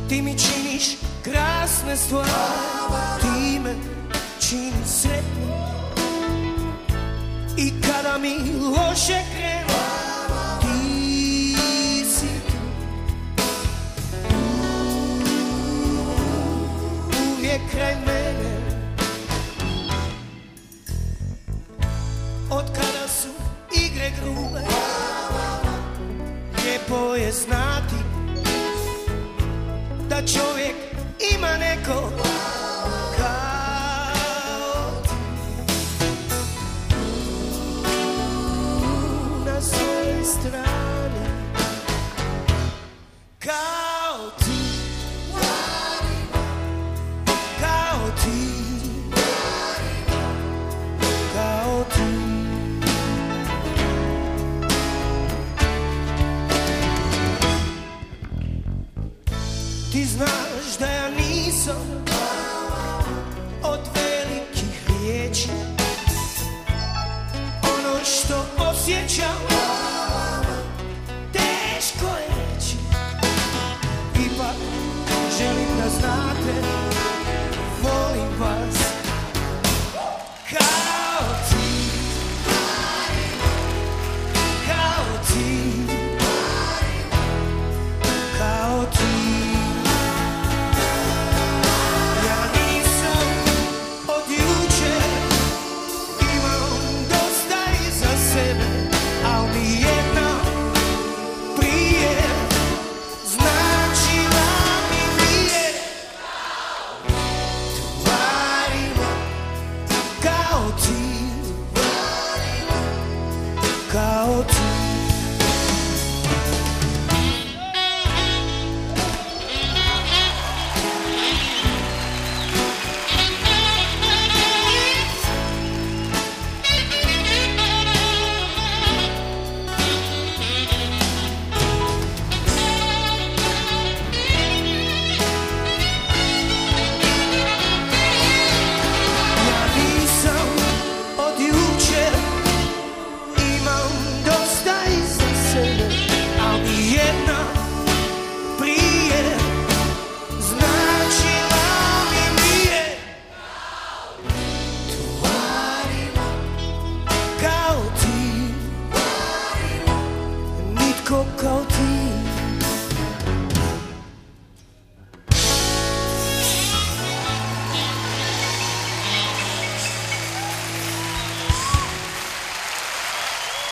Ti mi činiš krasne stvari, ti me činiš sretnim. I kada mi loše krene, ti si tu. Uvijek kraj mene. Od kada su igre grube, lijepo je znati da čovjek ima neko kao ti. Na svojoj strani kao ti, kao ti, kao ti. Ti znaš da ja nisam od velikih riječi, ono što osjećam teško je reći. Ipak želim da znate